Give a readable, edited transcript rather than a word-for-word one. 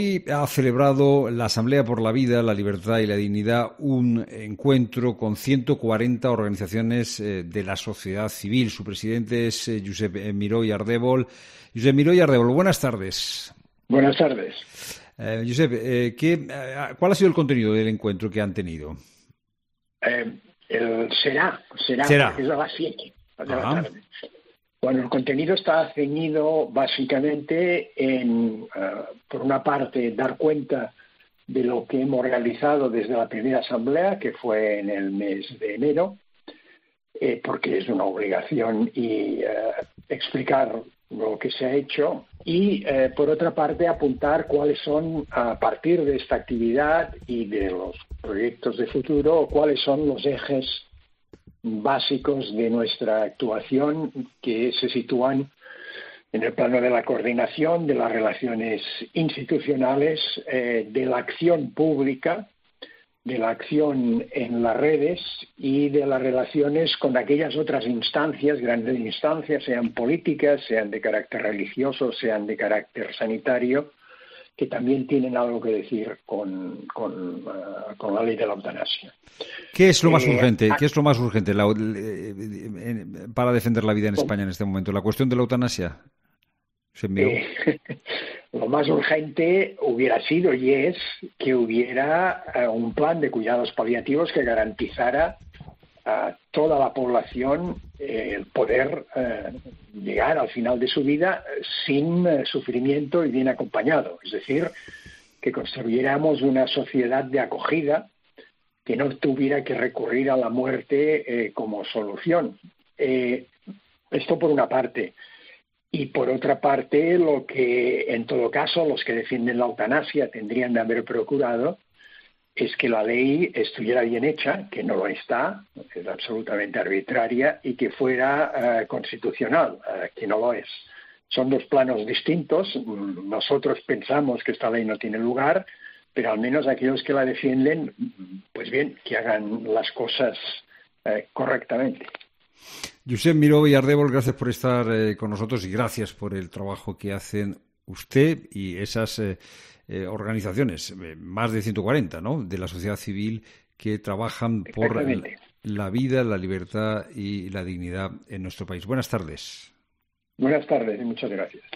Y ha celebrado la Asamblea por la Vida, la Libertad y la Dignidad un encuentro con 140 organizaciones de la sociedad civil. Su presidente es Josep Miró i Ardèvol. Josep Miró i Ardèvol, buenas tardes. Buenas tardes. Josep, ¿cuál ha sido el contenido del encuentro que han tenido? Será. Porque es a las 7 de la tarde. Bueno, el contenido está ceñido básicamente en, por una parte, dar cuenta de lo que hemos realizado desde la primera asamblea, que fue en el mes de enero, porque es una obligación, y explicar lo que se ha hecho, y por otra parte apuntar cuáles son, a partir de esta actividad y de los proyectos de futuro, cuáles son los ejes básicos de nuestra actuación, que se sitúan en el plano de la coordinación, de las relaciones institucionales, de la acción pública, de la acción en las redes y de las relaciones con aquellas otras instancias, grandes instancias, sean políticas, sean de carácter religioso, sean de carácter sanitario, que también tienen algo que decir con la ley de la eutanasia. ¿Qué es lo más urgente? ¿Qué es lo más urgente para defender la vida en España en este momento? ¿La cuestión de la eutanasia? Lo más urgente hubiera sido y es que hubiera un plan de cuidados paliativos que garantizara a toda la población el poder llegar al final de su vida sin sufrimiento y bien acompañado. Es decir, que construyéramos una sociedad de acogida que no tuviera que recurrir a la muerte como solución. Esto por una parte. Y por otra parte, lo que en todo caso los que defienden la eutanasia tendrían de haber procurado es que la ley estuviera bien hecha, que no lo está, es absolutamente arbitraria, y que fuera constitucional, que no lo es. Son dos planos distintos. Nosotros pensamos que esta ley no tiene lugar, pero al menos aquellos que la defienden, pues bien, que hagan las cosas correctamente. Josep Miró i Ardèvol, gracias por estar con nosotros y gracias por el trabajo que hacen usted y esas organizaciones, más de 140, ¿no?, de la sociedad civil que trabajan por la vida, la libertad y la dignidad en nuestro país. Buenas tardes. Buenas tardes y muchas gracias.